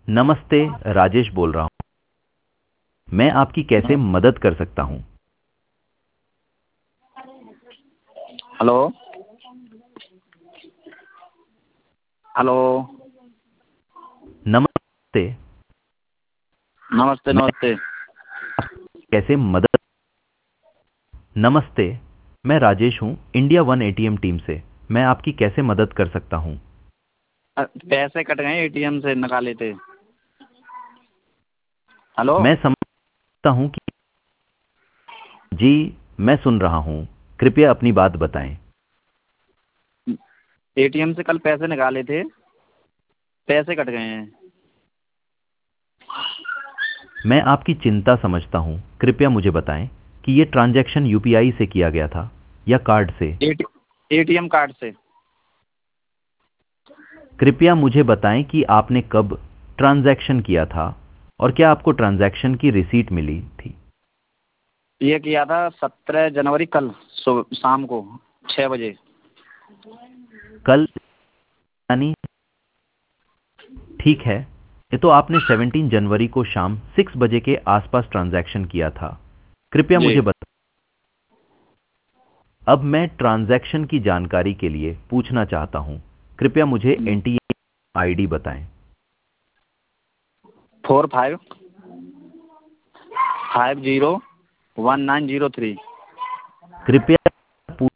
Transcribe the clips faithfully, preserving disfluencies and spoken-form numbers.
नमस्ते, राजेश बोल रहा हूँ। मैं आपकी कैसे मदद कर सकता हूँ? हेलो हेलो नमस्ते। नमस्ते मैं नमस्ते। कैसे मदद नमस्ते, मैं राजेश हूँ, इंडिया वन एटीएम टीम से। मैं आपकी कैसे मदद कर सकता हूँ? अ, पैसे कट गए एटीएम से निकाले थे। हेलो मैं समझता हूँ कि जी, मैं सुन रहा हूँ। कृपया अपनी बात बताएं। एटीएम से कल पैसे निकाले थे, पैसे कट गए हैं। मैं आपकी चिंता समझता हूँ। कृपया मुझे बताएं कि ये ट्रांजैक्शन यूपीआई से किया गया था या कार्ड से? एटी एटीएम कार्ड से। कृपया मुझे बताएं कि आपने कब ट्रांजैक्शन किया था और क्या आपको ट्रांजैक्शन की रिसीट मिली थी? ये किया था सत्रह जनवरी कल सुबह शाम को छः बजे। कल, यानी ठीक है। ये तो आपने सत्रह जनवरी को शाम छह बजे के आसपास ट्रांजैक्शन किया था। कृपया जी मुझे बताएं। अब मैं ट्रांजैक्शन की जानकारी के लिए पूछना चाहता हूं। कृपया मुझे एनटीएम आईडी बताएं। Four five five zero one nine zero three. कृपया पू-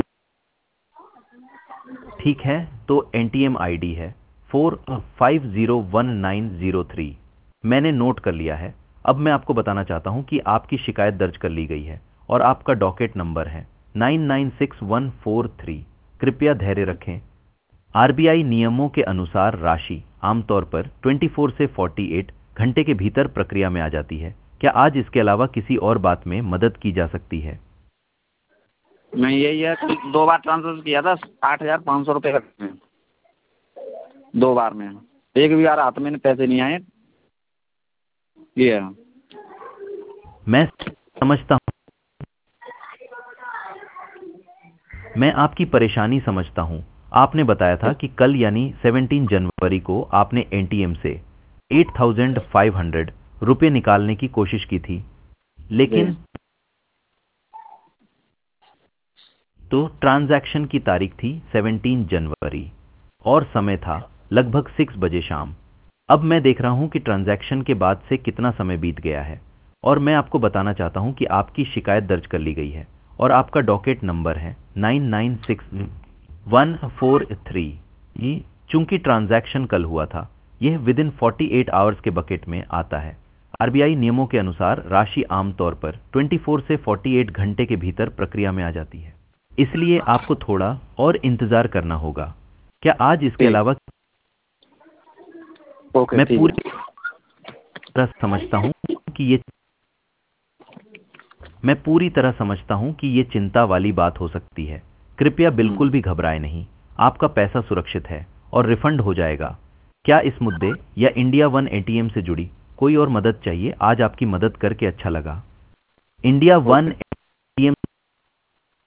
ठीक है, तो एनटीएम आईडी है four five zero one nine zero three. मैंने नोट कर लिया है। अब मैं आपको बताना चाहता हूं कि आपकी शिकायत दर्ज कर ली गई है और आपका डॉकेट नंबर है nine nine six one four three. कृपया धैर्य रखें। आरबीआई नियमों के अनुसार राशि आमतौर पर चौबीस से अड़तालीस घंटे के भीतर प्रक्रिया में आ जाती है। क्या आज इसके अलावा किसी और बात में मदद की जा सकती है? मैं यही है कल दो बार ट्रांसफर किया था, आठ हजार पाँच सौ रुपये कटे हैं दो बार में। एक भी बार हाथ में पैसे नहीं आए। ये है। मैं समझता हूं मैं आपकी परेशानी समझता हूं। आपने बताया था कि कल यानी सत्रह जनवरी को आपने एटीएम से आठ हज़ार पाँच सौ रुपए निकालने की कोशिश की थी, जी लेकिन तो ट्रांजैक्शन की तारीख थी सत्रह जनवरी और समय था लगभग छह बजे शाम। अब मैं देख रहा हूं कि ट्रांजैक्शन के बाद से कितना समय बीत गया है और मैं आपको बताना चाहता हूं कि आपकी शिकायत दर्ज कर ली गई है और आपका डॉकेट नंबर है nine nine six one four three. ये चूंकि ट्रांजैक्शन कल हुआ था, यह विद इन अड़तालीस आवर्स के बकेट में आता है। आरबीआई नियमों के अनुसार राशि आमतौर पर चौबीस से अड़तालीस घंटे के भीतर प्रक्रिया में आ जाती है, इसलिए आपको थोड़ा और इंतजार करना होगा। क्या आज इसके ठीक। अलावा ओके मैं ठीक पूरी है। तरह समझता हूं कि ये मैं पूरी तरह समझता हूं कि ये चिंता वाली बात हो सकती है। कृपया हम्म। बिल्कुल भी घबराएं नहीं। आपका पैसा सुरक्षित है और रिफंड हो जाएगा। क्या इस मुद्दे या इंडिया वन एटीएम से जुड़ी कोई और मदद चाहिए? आज आपकी मदद करके अच्छा लगा। India one okay.